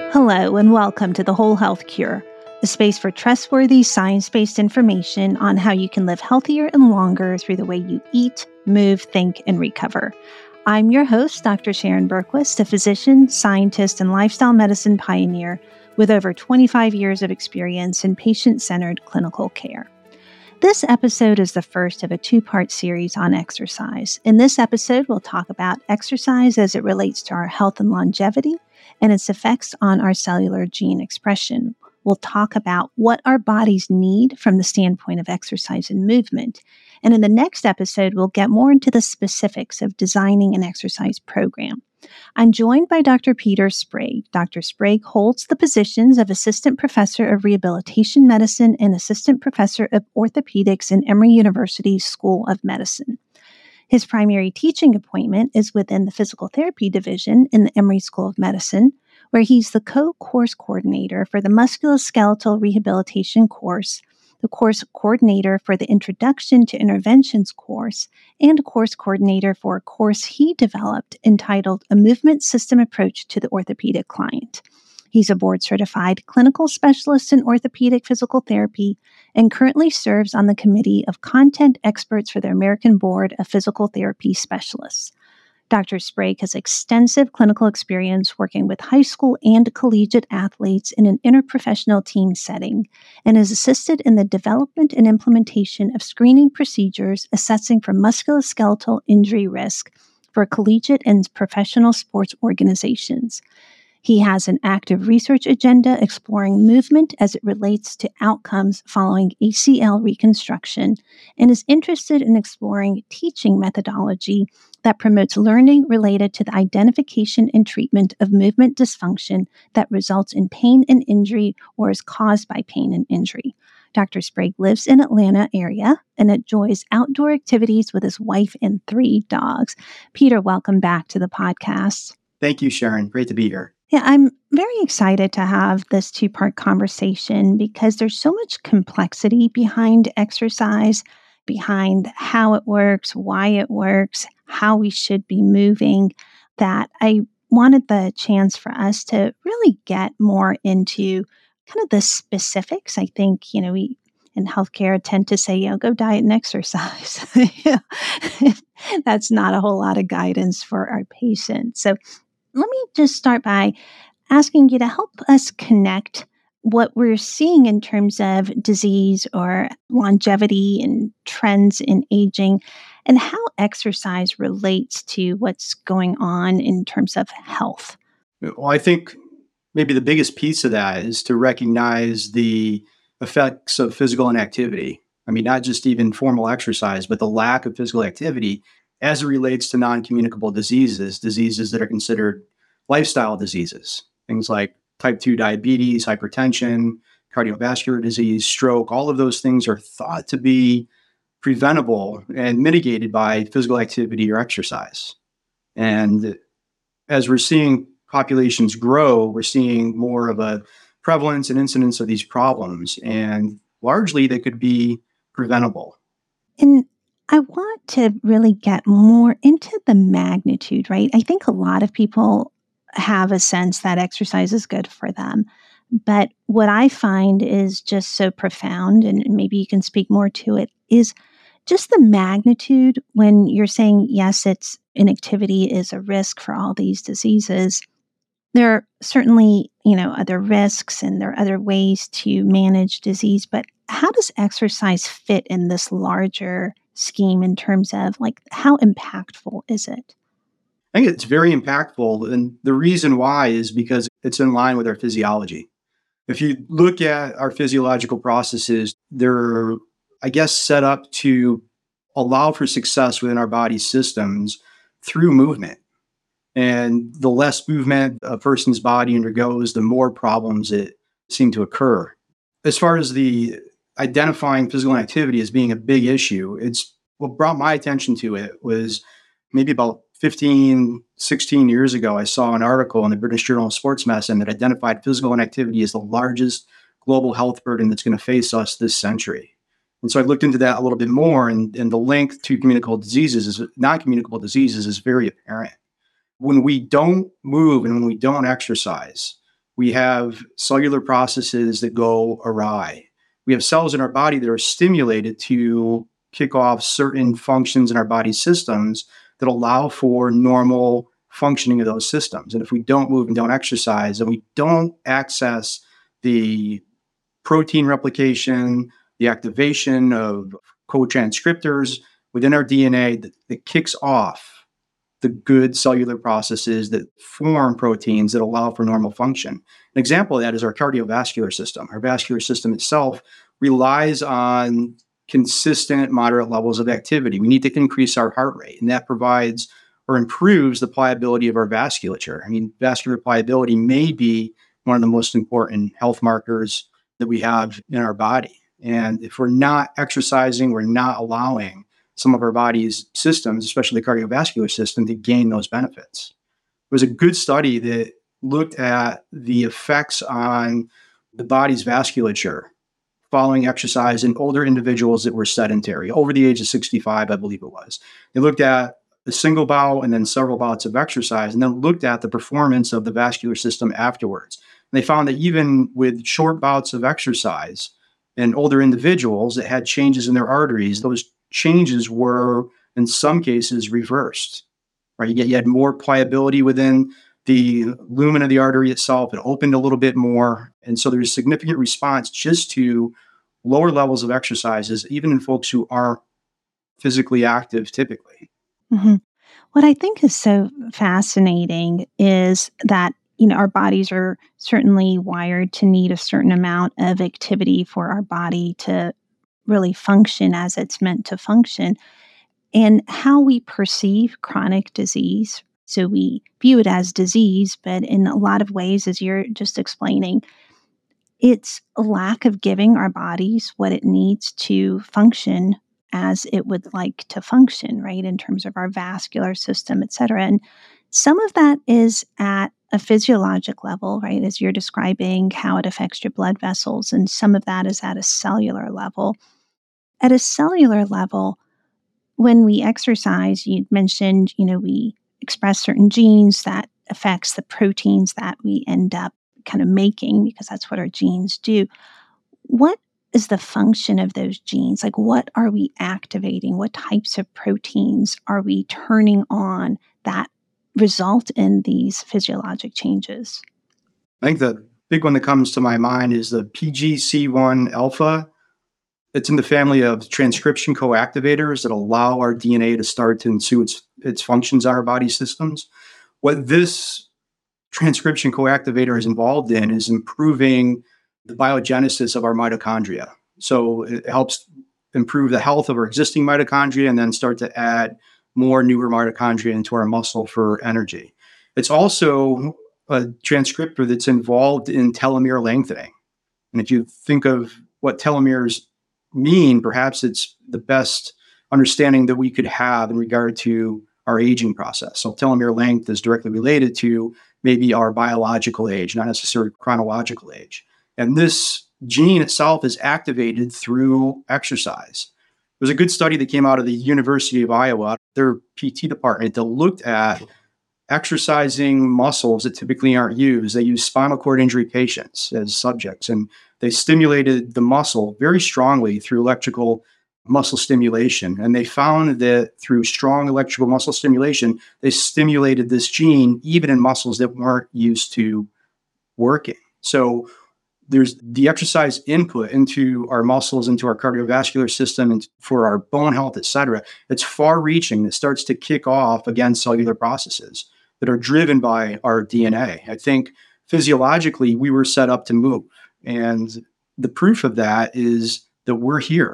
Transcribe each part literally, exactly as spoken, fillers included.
Hello, and welcome to The Whole Health Cure, a space for trustworthy, science-based information on how you can live healthier and longer through the way you eat, move, think, and recover. I'm your host, Doctor Sharon Berquist, a physician, scientist, and lifestyle medicine pioneer with over twenty-five years of experience in patient-centered clinical care. This episode is the first of a two-part series on exercise. In this episode, we'll talk about exercise as it relates to our health and longevity and its effects on our cellular gene expression. We'll talk about what our bodies need from the standpoint of exercise and movement. And in the next episode, we'll get more into the specifics of designing an exercise program. I'm joined by Doctor Peter Sprague. Doctor Sprague holds the positions of Assistant Professor of Rehabilitation Medicine and Assistant Professor of Orthopedics in Emory University School of Medicine. His primary teaching appointment is within the Physical Therapy Division in the Emory School of Medicine, where he's the co-course coordinator for the Musculoskeletal Rehabilitation course, the course coordinator for the Introduction to Interventions course, and a course coordinator for a course he developed entitled A Movement System Approach to the Orthopedic Client. He's a board-certified clinical specialist in orthopedic physical therapy and currently serves on the committee of content experts for the American Board of Physical Therapy Specialists. Doctor Sprague has extensive clinical experience working with high school and collegiate athletes in an interprofessional team setting and has assisted in the development and implementation of screening procedures assessing for musculoskeletal injury risk for collegiate and professional sports organizations. He has an active research agenda exploring movement as it relates to outcomes following A C L reconstruction and is interested in exploring teaching methodology that promotes learning related to the identification and treatment of movement dysfunction that results in pain and injury or is caused by pain and injury. Doctor Sprague lives in Atlanta area and enjoys outdoor activities with his wife and three dogs. Peter, welcome back to the podcast. Thank you, Sharon. Great to be here. Yeah, I'm very excited to have this two-part conversation because there's so much complexity behind exercise, behind how it works, why it works, how we should be moving, that I wanted the chance for us to really get more into kind of the specifics. I think, you know, we in healthcare tend to say, you know, go diet and exercise. That's not a whole lot of guidance for our patients. So let me just start by asking you to help us connect what we're seeing in terms of disease or longevity and trends in aging and how exercise relates to what's going on in terms of health. Well, I think maybe the biggest piece of that is to recognize the effects of physical inactivity. I mean, not just even formal exercise, but the lack of physical activity as it relates to non-communicable diseases, diseases that are considered lifestyle diseases, things like type two diabetes, hypertension, cardiovascular disease, stroke. All of those things are thought to be preventable and mitigated by physical activity or exercise. And as we're seeing populations grow, we're seeing more of a prevalence and incidence of these problems, and largely they could be preventable. And I want to really get more into the magnitude, right? I think a lot of people have a sense that exercise is good for them. But what I find is just so profound, and maybe you can speak more to it, is just the magnitude when you're saying, yes, it's inactivity is a risk for all these diseases. There are certainly, you know, other risks and there are other ways to manage disease, but how does exercise fit in this larger scheme in terms of like how impactful is it? I think it's very impactful. And the reason why is because it's in line with our physiology. If you look at our physiological processes, they're, I guess, set up to allow for success within our body systems through movement. And the less movement a person's body undergoes, the more problems that seem to occur. As far as the identifying physical activity as being a big issue, it's what brought my attention to it was maybe about fifteen, sixteen years ago, I saw an article in the British Journal of Sports Medicine that identified physical inactivity as the largest global health burden that's going to face us this century. And so I looked into that a little bit more, and, and the link to communicable diseases, is, non-communicable diseases, is very apparent. When we don't move and when we don't exercise, We have cellular processes that go awry. We have cells in our body that are stimulated to kick off certain functions in our body systems that allow for normal functioning of those systems. And if we don't move and don't exercise and we don't access the protein replication, the activation of co-transcriptors within our D N A that, that kicks off the good cellular processes that form proteins that allow for normal function. An example of that is our cardiovascular system. Our vascular system itself relies on consistent, moderate levels of activity. We need to increase our heart rate, and that provides or improves the pliability of our vasculature. I mean, vascular pliability may be one of the most important health markers that we have in our body. And if we're not exercising, we're not allowing some of our body's systems, especially the cardiovascular system, to gain those benefits. There was a good study that looked at the effects on the body's vasculature following exercise in older individuals that were sedentary, over the age of sixty-five, I believe it was. They looked at a single bout and then several bouts of exercise, and then looked at the performance of the vascular system afterwards. And they found that even with short bouts of exercise in older individuals that had changes in their arteries, those changes were, in some cases, reversed. Right? You, get, you had more pliability within the lumen of the artery itself. It opened a little bit more. And so there's significant response just to lower levels of exercises, even in folks who are physically active typically. Mm-hmm. What I think is so fascinating is that, you know, our bodies are certainly wired to need a certain amount of activity for our body to really function as it's meant to function. And how we perceive chronic disease. So we view it as disease, but in a lot of ways, as you're just explaining, it's a lack of giving our bodies what it needs to function as it would like to function, right, in terms of our vascular system, et cetera. And some of that is at a physiologic level, right, as you're describing how it affects your blood vessels, and some of that is at a cellular level. At a cellular level, when we exercise, you mentioned, you know, we express certain genes that affects the proteins that we end up kind of making, because that's what our genes do. What is the function of those genes? Like, what are we activating? What types of proteins are we turning on that result in these physiologic changes? I think the big one that comes to my mind is the P G C one alpha. It's in the family of transcription coactivators that allow our D N A to start to ensue its, its functions on our body systems. What this transcription coactivator is involved in is improving the biogenesis of our mitochondria. So it helps improve the health of our existing mitochondria and then start to add more newer mitochondria into our muscle for energy. It's also a transcriptor that's involved in telomere lengthening. And if you think of what telomeres mean, perhaps it's the best understanding that we could have in regard to our aging process. So telomere length is directly related to maybe our biological age, not necessarily chronological age. And this gene itself is activated through exercise. There's a good study that came out of the University of Iowa, their P T department, that looked at exercising muscles that typically aren't used. They used spinal cord injury patients as subjects, and they stimulated the muscle very strongly through electrical muscle stimulation. And they found that through strong electrical muscle stimulation, they stimulated this gene even in muscles that weren't used to working. So there's the exercise input into our muscles, into our cardiovascular system, and for our bone health, et cetera. It's far reaching. It starts to kick off against cellular processes that are driven by our D N A. I think physiologically, we were set up to move. And the proof of that is that we're here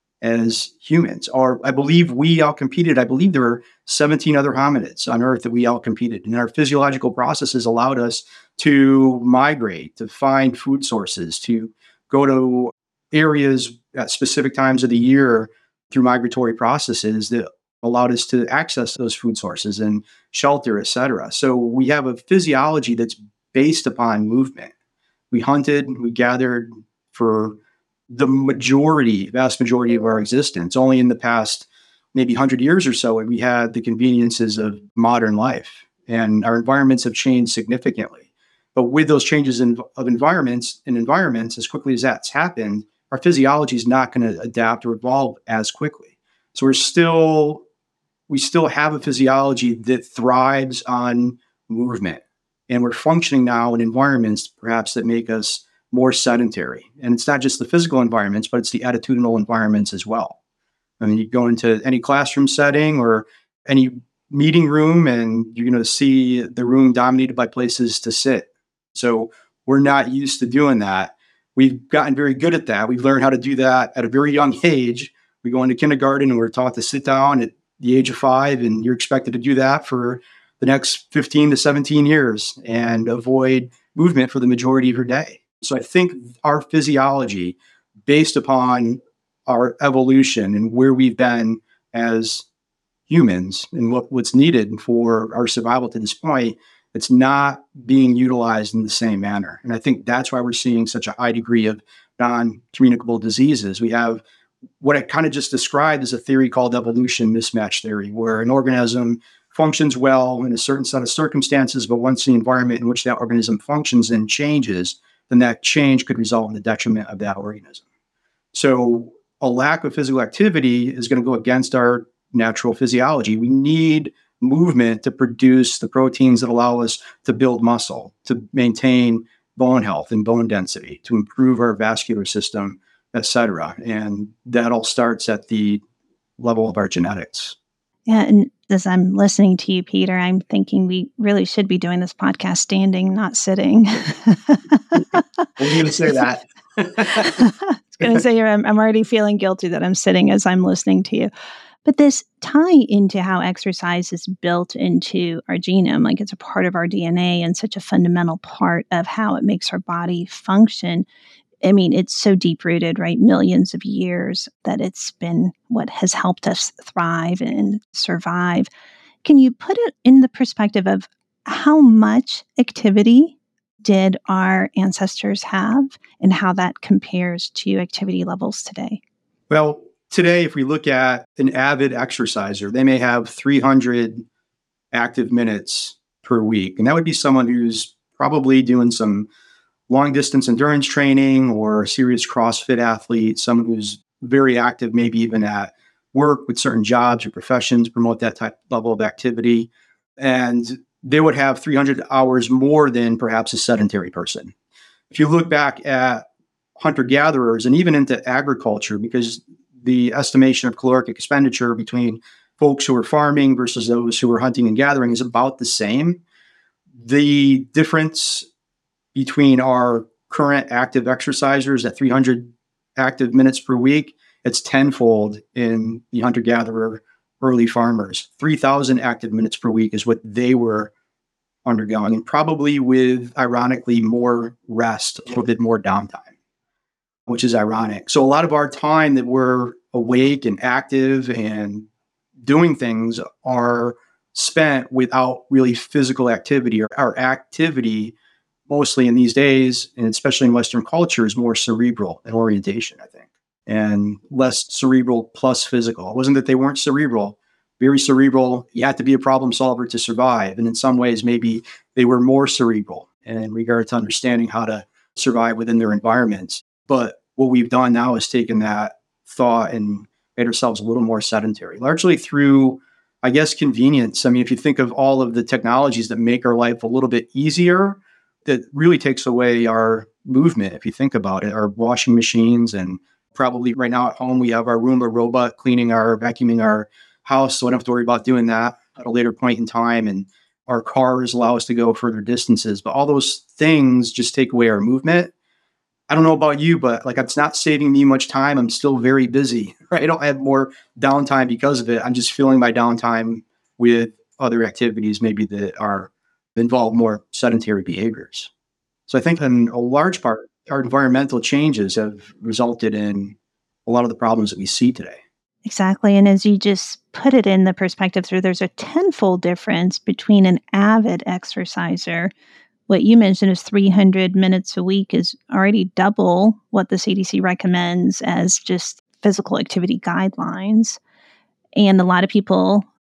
as humans. Or I believe we outcompeted. I believe there were seventeen other hominids on Earth that we outcompeted. And our physiological processes allowed us to migrate, to find food sources, to go to areas at specific times of the year through migratory processes that allowed us to access those food sources and shelter, et cetera. So we have a physiology that's based upon movement. We hunted, we gathered for the majority, vast majority of our existence. Only in the past maybe one hundred years or so, we had the conveniences of modern life, and our environments have changed significantly. But with those changes in, of environments and environments, as quickly as that's happened, our physiology is not going to adapt or evolve as quickly. So we're still, we still have a physiology that thrives on movement. And we're functioning now in environments perhaps that make us more sedentary. And it's not just the physical environments, but it's the attitudinal environments as well. I mean, you go into any classroom setting or any meeting room and you're going to see the room dominated by places to sit. So we're not used to doing that. We've gotten very good at that. We've learned how to do that at a very young age. We go into kindergarten and we're taught to sit down at the age of five, and you're expected to do that for the next fifteen to seventeen years and avoid movement for the majority of your day. So I think our physiology, based upon our evolution and where we've been as humans and what, what's needed for our survival to this point, it's not being utilized in the same manner. And I think that's why we're seeing such a high degree of non-communicable diseases. We have what I kind of just described as a theory called evolution mismatch theory, where an organism functions well in a certain set of circumstances, but once the environment in which that organism functions in changes, then that change could result in the detriment of that organism. So a lack of physical activity is going to go against our natural physiology. We need movement to produce the proteins that allow us to build muscle, to maintain bone health and bone density, to improve our vascular system, et cetera. And that all starts at the level of our genetics. Yeah. And as I'm listening to you, Peter, I'm thinking we really should be doing this podcast standing, not sitting. I was going to say that. I was going to say, I'm, I'm already feeling guilty that I'm sitting as I'm listening to you. But this tie into how exercise is built into our genome, like it's a part of our D N A and such a fundamental part of how it makes our body function. I mean, it's so deep rooted, right? Millions of years that it's been what has helped us thrive and survive. Can you put it in the perspective of how much activity did our ancestors have and how that compares to activity levels today? Well, today, if we look at an avid exerciser, they may have three hundred active minutes per week. And that would be someone who's probably doing some long distance endurance training or a serious CrossFit athlete, someone who's very active, maybe even at work with certain jobs or professions, promote that type level of activity. And they would have three hundred hours more than perhaps a sedentary person. If you look back at hunter-gatherers and even into agriculture, because the estimation of caloric expenditure between folks who are farming versus those who are hunting and gathering is about the same. The difference between our current active exercisers at three hundred active minutes per week, it's tenfold in the hunter-gatherer early farmers. three thousand active minutes per week is what they were undergoing, and probably with, ironically, more rest, a little bit more downtime, which is ironic. So a lot of our time that we're awake and active and doing things are spent without really physical activity, or our activity mostly in these days, and especially in Western culture, is more cerebral in orientation, I think, and less cerebral plus physical. It wasn't that they weren't cerebral, very cerebral. You had to be a problem solver to survive. And in some ways, maybe they were more cerebral in regard to understanding how to survive within their environments. But what we've done now is taken that thought and made ourselves a little more sedentary, largely through, I guess, convenience. I mean, if you think of all of the technologies that make our life a little bit easier, that really takes away our movement. If you think about it, our washing machines, and probably right now at home, we have our Roomba robot cleaning our, vacuuming our house. So I don't have to worry about doing that at a later point in time. And our cars allow us to go further distances, but all those things just take away our movement. I don't know about you, but like, it's not saving me much time. I'm still very busy, right? I don't have more downtime because of it. I'm just filling my downtime with other activities, maybe that are involve more sedentary behaviors. So I think in a large part, our environmental changes have resulted in a lot of the problems that we see today. Exactly. And as you just put it in the perspective through, there's a tenfold difference between an avid exerciser. What you mentioned is three hundred minutes a week is already double what the C D C recommends as just physical activity guidelines. And a lot of people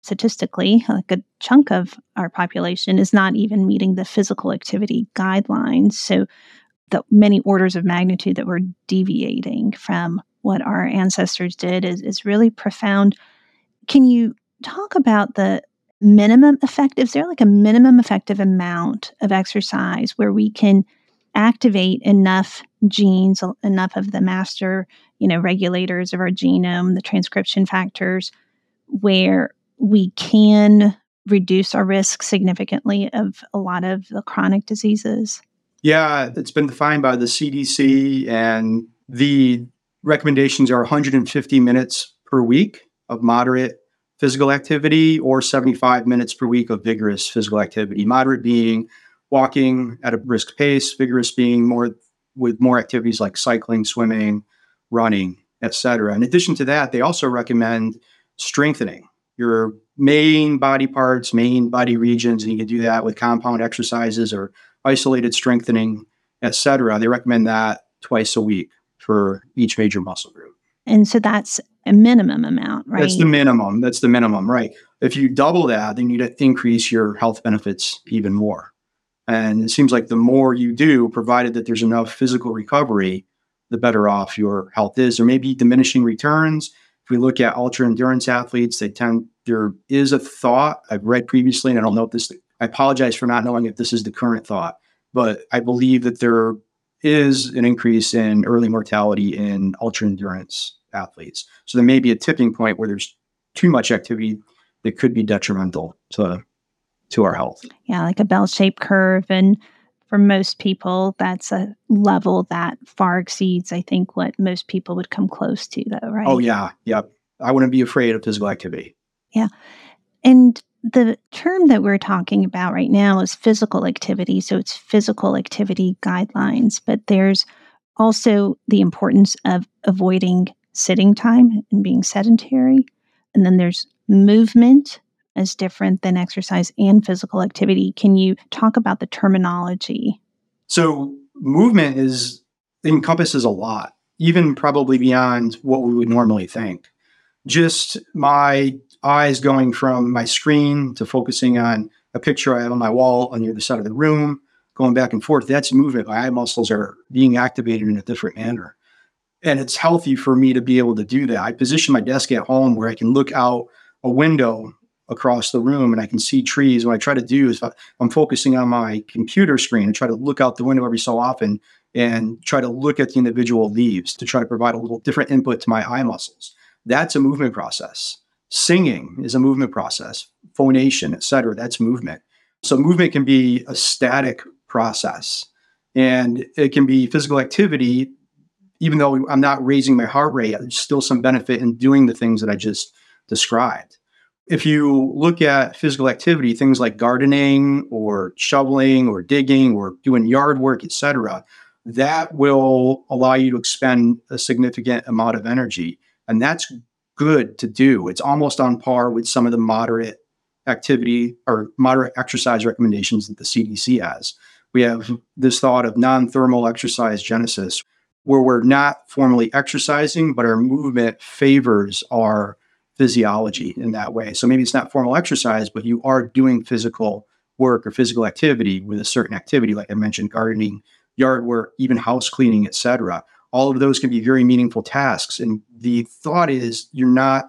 statistically, a good chunk of our population is not even meeting the physical activity guidelines. So the many orders of magnitude that we're deviating from what our ancestors did is, is really profound. Can you talk about the minimum effective? Is there like a minimum effective amount of exercise where we can activate enough genes, enough of the master, you know, regulators of our genome, the transcription factors, where we can reduce our risk significantly of a lot of the chronic diseases? Yeah, it's been defined by the C D C, and the recommendations are one hundred fifty minutes per week of moderate physical activity or seventy-five minutes per week of vigorous physical activity. Moderate being walking at a brisk pace, vigorous being more with more activities like cycling, swimming, running, et cetera. In addition to that, they also recommend strengthening your main body parts, main body regions, and you can do that with compound exercises or isolated strengthening, et cetera. They recommend that twice a week for each major muscle group. And so that's a minimum amount, right? That's the minimum. That's the minimum, right? If you double that, then you need to increase your health benefits even more. And it seems like the more you do, provided that there's enough physical recovery, the better off your health is. There may be diminishing returns. If we look at ultra endurance athletes, they tend, there is a thought I've read previously, and I don't know if this, I apologize for not knowing if this is the current thought, but I believe that there is an increase in early mortality in ultra endurance athletes. So there may be a tipping point where there's too much activity that could be detrimental to, to our health. Yeah, like a bell-shaped curve. And for most people, that's a level that far exceeds, I think, what most people would come close to, though, right? Oh, yeah. Yep. I wouldn't be afraid of physical activity. Yeah. And the term that we're talking about right now is physical activity. So it's physical activity guidelines, but there's also the importance of avoiding sitting time and being sedentary. And then there's movement as different than exercise and physical activity. Can you talk about the terminology? So movement is encompasses a lot, even probably beyond what we would normally think. Just my eyes going from my screen to focusing on a picture I have on my wall on the other side of the room, going back and forth, that's movement. My eye muscles are being activated in a different manner. And it's healthy for me to be able to do that. I position my desk at home where I can look out a window across the room and I can see trees. What I try to do is I'm focusing on my computer screen and try to look out the window every so often and try to look at the individual leaves to try to provide a little different input to my eye muscles. That's a movement process. Singing is a movement process. Phonation, et cetera, that's movement. So movement can be a static process, and it can be physical activity. Even though I'm not raising my heart rate, there's still some benefit in doing the things that I just described. If you look at physical activity, things like gardening or shoveling or digging or doing yard work, et cetera, that will allow you to expend a significant amount of energy. And that's good to do. It's almost on par with some of the moderate activity or moderate exercise recommendations that the C D C has. We have this thought of non-thermal exercise genesis, where we're not formally exercising, but our movement favors our physiology in that way. So maybe it's not formal exercise, but you are doing physical work or physical activity with a certain activity, like I mentioned, gardening, yard work, even house cleaning, et cetera. All of those can be very meaningful tasks. And the thought is you're not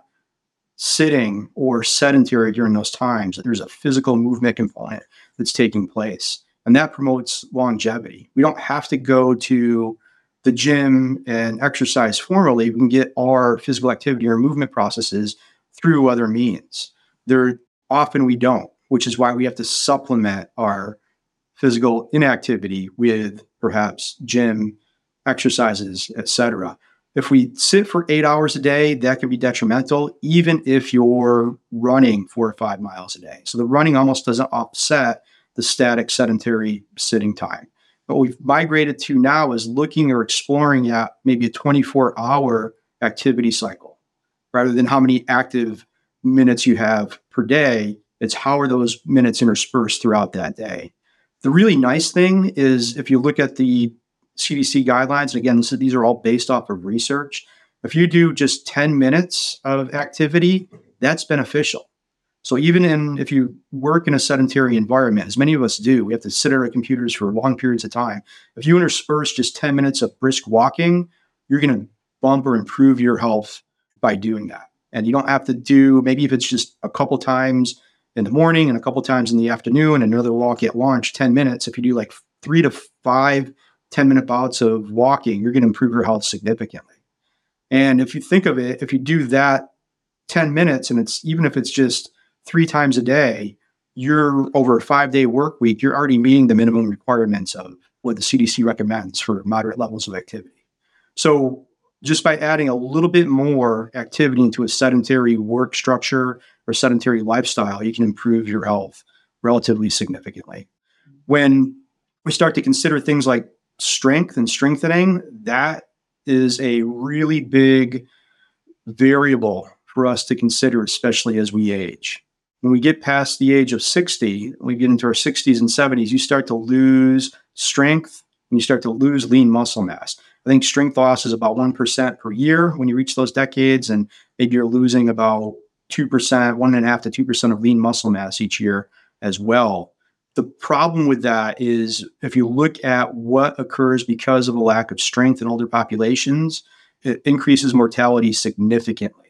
sitting or sedentary during those times. There's a physical movement component that's taking place, and that promotes longevity. We don't have to go to the gym and exercise formally. We can get our physical activity or movement processes through other means. There often we don't, which is why we have to supplement our physical inactivity with perhaps gym exercises, et cetera. If we sit for eight hours a day, that can be detrimental, even if you're running four or five miles a day. So the running almost doesn't offset the static sedentary sitting time. What we've migrated to now is looking or exploring at maybe a twenty-four hour activity cycle. Rather than how many active minutes you have per day, it's how are those minutes interspersed throughout that day. The really nice thing is if you look at the C D C guidelines, and again, this is, these are all based off of research. If you do just ten minutes of activity, that's beneficial. So even in if you work in a sedentary environment, as many of us do, we have to sit at our computers for long periods of time. If you intersperse just ten minutes of brisk walking, you're going to bump or improve your health by doing that. And you don't have to do, maybe if it's just a couple times in the morning and a couple times in the afternoon, and another walk at lunch, ten minutes. If you do like three to five ten minute bouts of walking, you're going to improve your health significantly. And if you think of it, if you do that ten minutes, and it's even if it's just three times a day, you're over a five day work week, you're already meeting the minimum requirements of what the C D C recommends for moderate levels of activity. So just by adding a little bit more activity into a sedentary work structure or sedentary lifestyle, you can improve your health relatively significantly. When we start to consider things like strength and strengthening, that is a really big variable for us to consider, especially as we age. When we get past the age of sixty, we get into our sixties and seventies, you start to lose strength and you start to lose lean muscle mass. I think strength loss is about one percent per year when you reach those decades, and maybe you're losing about two percent, one and a half to two percent of lean muscle mass each year as well. The problem with that is if you look at what occurs because of a lack of strength in older populations, it increases mortality significantly.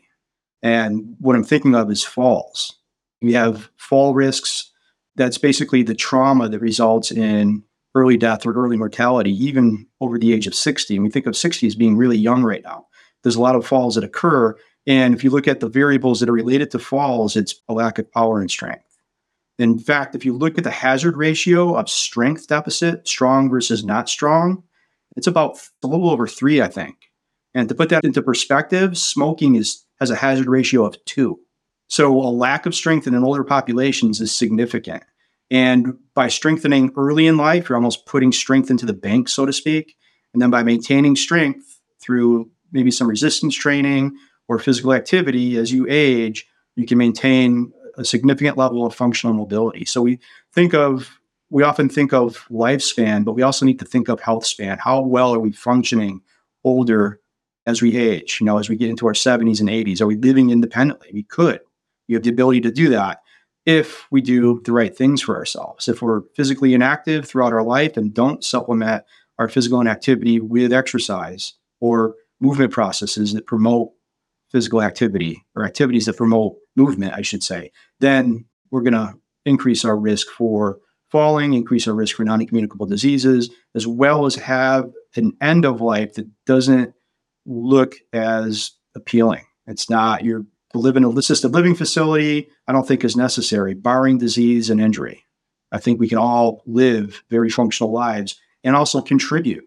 And what I'm thinking of is falls. We have fall risks. That's basically the trauma that results in early death or early mortality, even over the age of sixty. And we think of sixty as being really young right now. There's a lot of falls that occur. And if you look at the variables that are related to falls, it's a lack of power and strength. In fact, if you look at the hazard ratio of strength deficit, strong versus not strong, it's about a little over three, I think. And to put that into perspective, smoking is has a hazard ratio of two. So a lack of strength in older populations is significant. And by strengthening early in life, you're almost putting strength into the bank, so to speak. And then by maintaining strength through maybe some resistance training or physical activity, as you age, you can maintain a significant level of functional mobility. So we think of, we often think of lifespan, but we also need to think of health span. How well are we functioning older as we age? You know, as we get into our seventies and eighties, are we living independently? We could. You have the ability to do that if we do the right things for ourselves. If we're physically inactive throughout our life and don't supplement our physical inactivity with exercise or movement processes that promote physical activity or activities that promote movement, I should say, then we're going to increase our risk for falling, increase our risk for non-communicable diseases, as well as have an end of life that doesn't look as appealing. It's not, you're live in a assisted living facility, I don't think is necessary, barring disease and injury. I think we can all live very functional lives and also contribute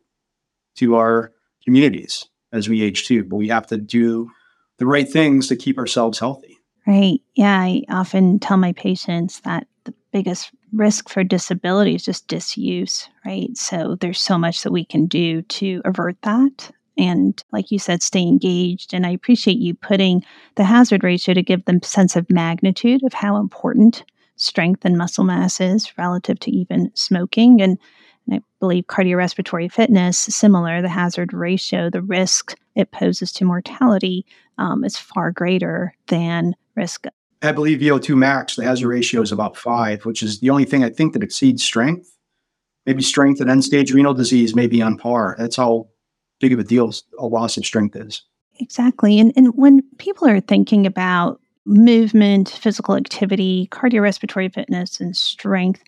to our communities as we age too. But we have to do the right things to keep ourselves healthy. Right. Yeah. I often tell my patients that the biggest risk for disability is just disuse, right? So there's so much that we can do to avert that. And like you said, stay engaged. And I appreciate you putting the hazard ratio to give them sense of magnitude of how important strength and muscle mass is relative to even smoking. And, and I believe cardiorespiratory fitness, similar, the hazard ratio, the risk it poses to mortality um, is far greater than risk. I believe V O two max, the hazard ratio is about five, which is the only thing I think that exceeds strength. Maybe strength and end-stage renal disease may be on par. That's how big of a deal a loss of strength is. Exactly. And, and when people are thinking about movement, physical activity, cardiorespiratory fitness, and strength,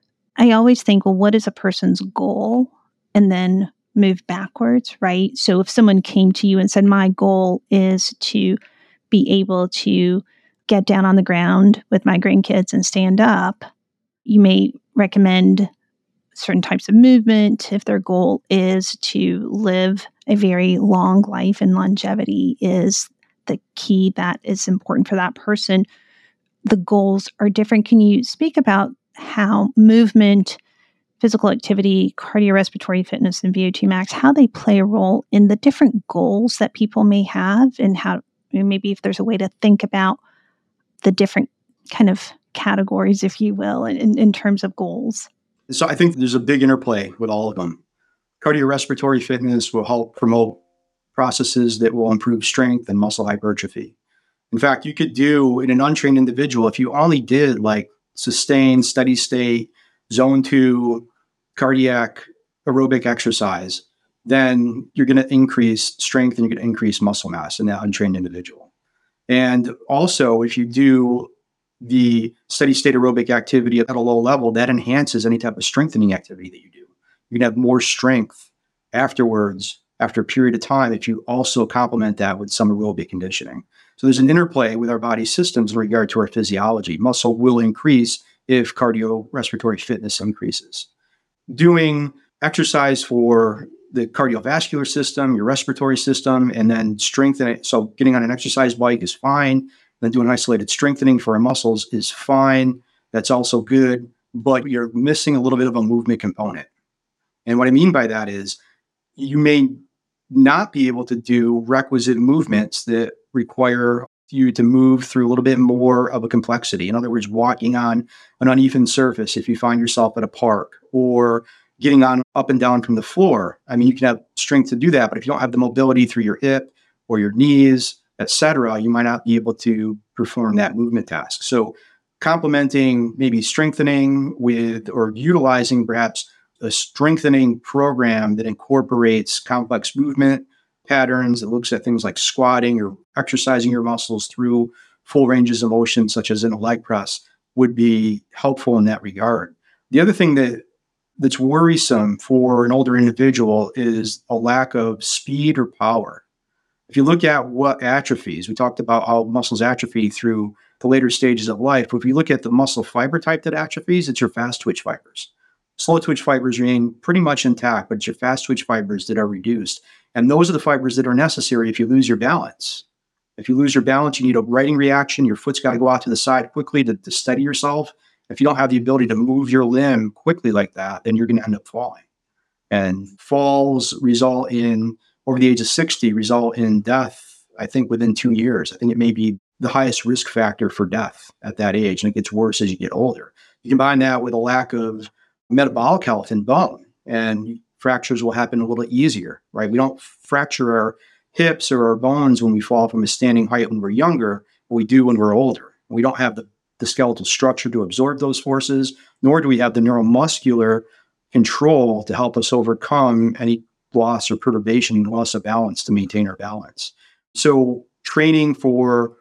I always think, well, what is a person's goal? And then move backwards, right? So if someone came to you and said, my goal is to be able to get down on the ground with my grandkids and stand up, you may recommend certain types of movement. If their goal is to live a very long life and longevity is the key that is important for that person, the goals are different. Can you speak about how movement, physical activity, cardiorespiratory fitness, and V O two max, how they play a role in the different goals that people may have, and how maybe if there's a way to think about the different kind of categories, if you will, in, in terms of goals? So I think there's a big interplay with all of them. Cardiorespiratory fitness will help promote processes that will improve strength and muscle hypertrophy. In fact, you could do in an untrained individual, if you only did like sustained, steady state, zone two, cardiac aerobic exercise, then you're going to increase strength and you're going to increase muscle mass in that untrained individual. And also, if you do the steady state aerobic activity at a low level, that enhances any type of strengthening activity that you do. You can have more strength afterwards, after a period of time, if you also complement that with some aerobic conditioning. So there's an interplay with our body systems in regard to our physiology. Muscle will increase if cardiorespiratory fitness increases. Doing exercise for the cardiovascular system, your respiratory system, and then strengthen it. So getting on an exercise bike is fine. Then doing isolated strengthening for our muscles is fine. That's also good, but you're missing a little bit of a movement component. And what I mean by that is you may not be able to do requisite movements that require you to move through a little bit more of a complexity. In other words, walking on an uneven surface if you find yourself at a park, or getting on up and down from the floor. I mean, you can have strength to do that, but if you don't have the mobility through your hip or your knees, et cetera, you might not be able to perform that movement task. So complementing maybe strengthening with, or utilizing perhaps a strengthening program that incorporates complex movement patterns, that looks at things like squatting or exercising your muscles through full ranges of motion, such as in a leg press, would be helpful in that regard. The other thing that that's worrisome for an older individual is a lack of speed or power. If you look at what atrophies, we talked about how muscles atrophy through the later stages of life, but if you look at the muscle fiber type that atrophies, it's your fast twitch fibers. Slow twitch fibers remain pretty much intact, but it's your fast twitch fibers that are reduced. And those are the fibers that are necessary if you lose your balance. If you lose your balance, you need a righting reaction. Your foot's got to go out to the side quickly to, to steady yourself. If you don't have the ability to move your limb quickly like that, then you're going to end up falling. And falls result in, over the age of sixty, result in death, I think, within two years. I think it may be the highest risk factor for death at that age, and it gets worse as you get older. You combine that with a lack of metabolic health in bone, and fractures will happen a little easier, right? We don't fracture our hips or our bones when we fall from a standing height when we're younger, but we do when we're older. We don't have the, the skeletal structure to absorb those forces, nor do we have the neuromuscular control to help us overcome any loss or perturbation, loss of balance to maintain our balance. So training for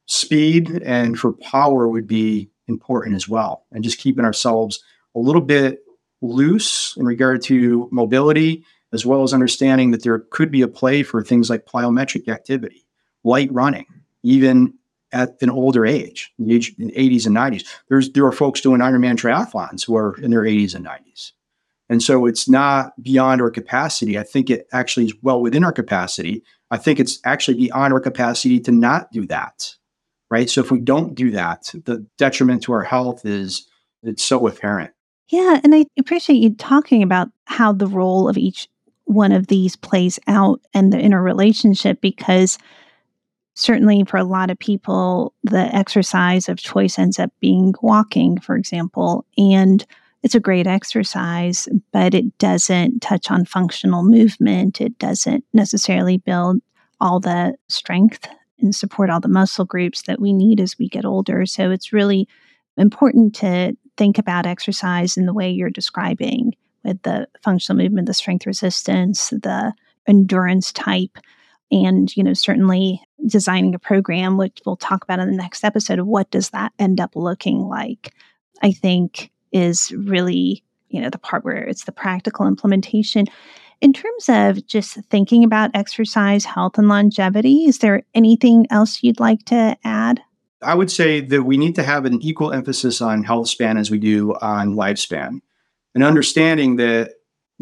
speed and for power would be important as well, and just keeping ourselves a little bit loose in regard to mobility, as well as understanding that there could be a play for things like plyometric activity, light running, even at an older age, in the age in eighties and nineties. There's there are folks doing Ironman triathlons who are in their eighties and nineties. And so it's not beyond our capacity. I think it actually is well within our capacity. I think it's actually beyond our capacity to not do that, right? So if we don't do that, the detriment to our health is, it's so apparent. Yeah, and I appreciate you talking about how the role of each one of these plays out and the interrelationship, because certainly for a lot of people, the exercise of choice ends up being walking, for example, and it's a great exercise, but it doesn't touch on functional movement. It doesn't necessarily build all the strength and support all the muscle groups that we need as we get older. So it's really important to think about exercise in the way you're describing, with the functional movement, the strength resistance, the endurance type, and, you know, certainly designing a program, which we'll talk about in the next episode, of what does that end up looking like, I think is really, you know, the part where it's the practical implementation. In terms of just thinking about exercise, health, and longevity, is there anything else you'd like to add? I would say that we need to have an equal emphasis on health span as we do on lifespan, and understanding that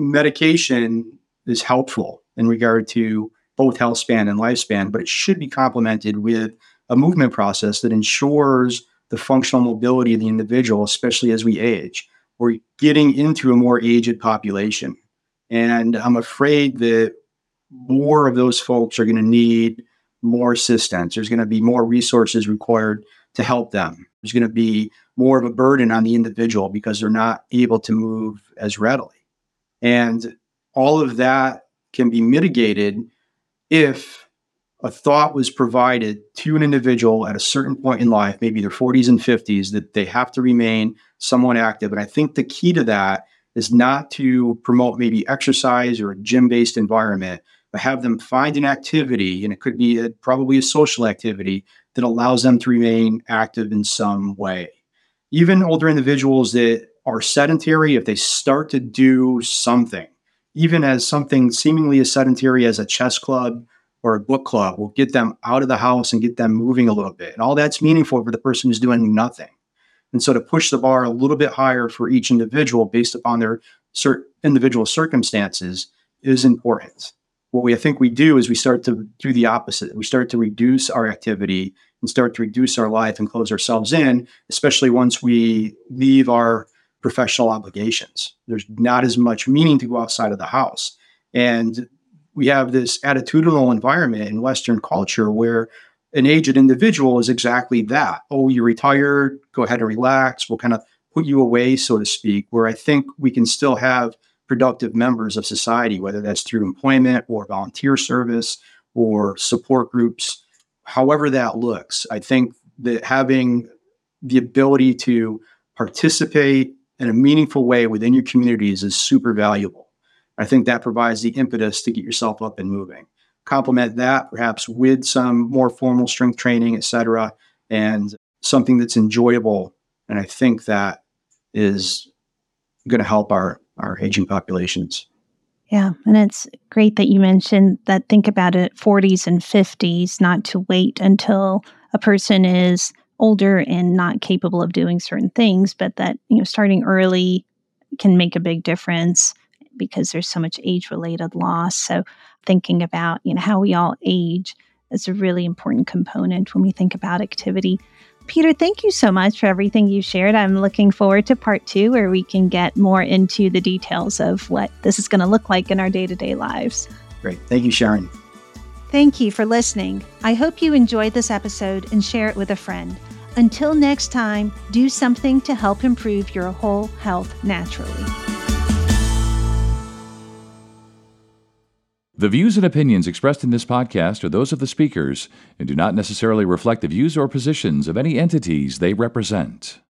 medication is helpful in regard to both health span and lifespan, but it should be complemented with a movement process that ensures the functional mobility of the individual, especially as we age. We're getting into a more aged population. And I'm afraid that more of those folks are going to need more assistance. There's going to be more resources required to help them. There's going to be more of a burden on the individual because they're not able to move as readily. And all of that can be mitigated if a thought was provided to an individual at a certain point in life, maybe their forties and fifties, that they have to remain somewhat active. And I think the key to that is not to promote maybe exercise or a gym-based environment, but have them find an activity, and it could be a, probably a social activity that allows them to remain active in some way. Even older individuals that are sedentary, if they start to do something, even as something seemingly as sedentary as a chess club or a book club, will get them out of the house and get them moving a little bit. And all that's meaningful for the person who's doing nothing. And so to push the bar a little bit higher for each individual based upon their cert- individual circumstances is important. What we I think we do is we start to do the opposite. We start to reduce our activity and start to reduce our life and close ourselves in, especially once we leave our professional obligations. There's not as much meaning to go outside of the house. And we have this attitudinal environment in Western culture where an aged individual is exactly that. Oh, you're retired, go ahead and relax. We'll kind of put you away, so to speak, where I think we can still have productive members of society, whether that's through employment or volunteer service or support groups, however that looks. I think that having the ability to participate in a meaningful way within your communities is super valuable. I think that provides the impetus to get yourself up and moving. Complement that perhaps with some more formal strength training, et cetera, and something that's enjoyable. And I think that is going to help our, our aging populations. Yeah. And it's great that you mentioned that think about it, forties and fifties, not to wait until a person is older and not capable of doing certain things, but that, you know, starting early can make a big difference because there's so much age-related loss. So thinking about, you know, how we all age is a really important component when we think about activity. Peter, thank you so much for everything you shared. I'm looking forward to part two, where we can get more into the details of what this is going to look like in our day-to-day lives. Great. Thank you, Sharon. Thank you for listening. I hope you enjoyed this episode and share it with a friend. Until next time, do something to help improve your whole health naturally. The views and opinions expressed in this podcast are those of the speakers and do not necessarily reflect the views or positions of any entities they represent.